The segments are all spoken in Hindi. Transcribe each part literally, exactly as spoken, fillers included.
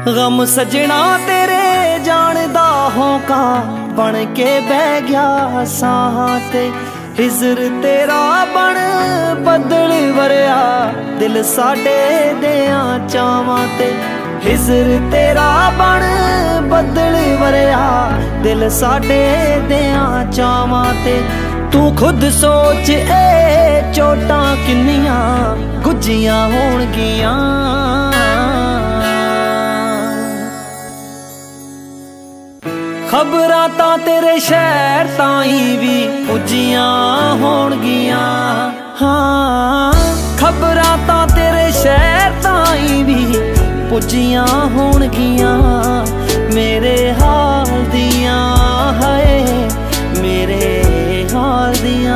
गम सजना तेरे जानदा होका बन के बह गया साहां ते। हिजर तेरा बन बदल वरिया दिल साडे देयां चावां ते। हिजर तेरा बन बदल वरिया दिल साडे देयां चावां ते। तू खुद सोच ए चोटां किन्नियां गुज्जियां होणगियां। खबरां तां तेरे शहर ताईं भी पुज्जियां होणगियां। हाँ खबरां तां तेरे शहर ताईं भी पुज्जियां होणगियां। मेरे हाल दियां हाय मेरे हाल दियां।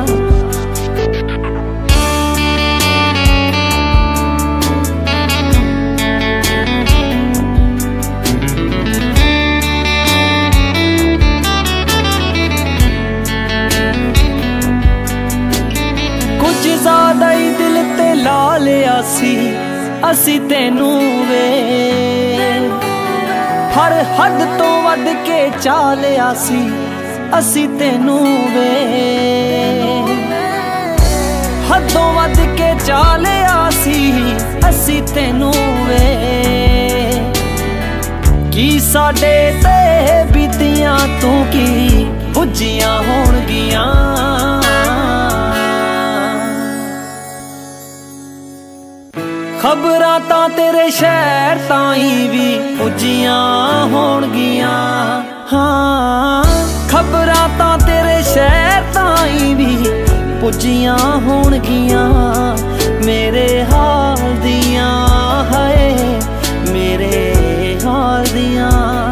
कुछ ज़्यादा ही दिल ते ला लिया सी असी तेनू वे। हर हद तो वध के चा लिया सी असी तेनू वे। हदों वध के चा लिया सी असी तेनू वे। की साडे ते बीतियां तू की पुज्जियां होणगियां। खबरां तां तेरे शहर ताईं भी पुज्जियां होणगियां। हाँ खबरां तां तेरे शहर ताईं भी पुज्जियां होणगियां। मेरे हाल दियां हाय मेरे हाल दियां।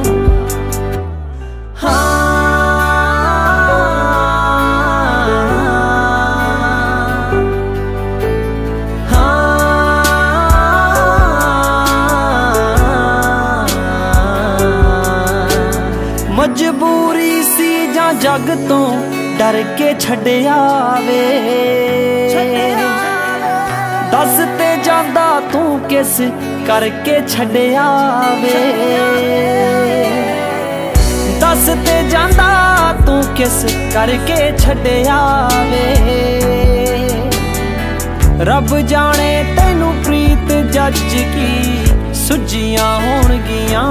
मजबूरी सी जां जग तो डर के छड्डिया वे। दस ते जांदा तू किस करके छड्डिया वे। दस ते जांदा तू किस करके छड्डिया वे। रब जाने तेनू प्रीत जज की सुझियां होणगियां।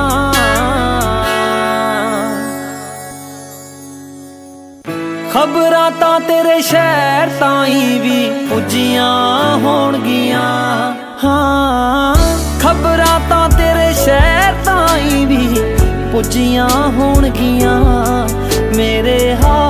खबरां तां तेरे शहर ताईं भी पुज्जियां होणगियां। हाँ खबरां तां तेरे शहर ताईं भी पुज्जियां होणगियां। मेरे हाल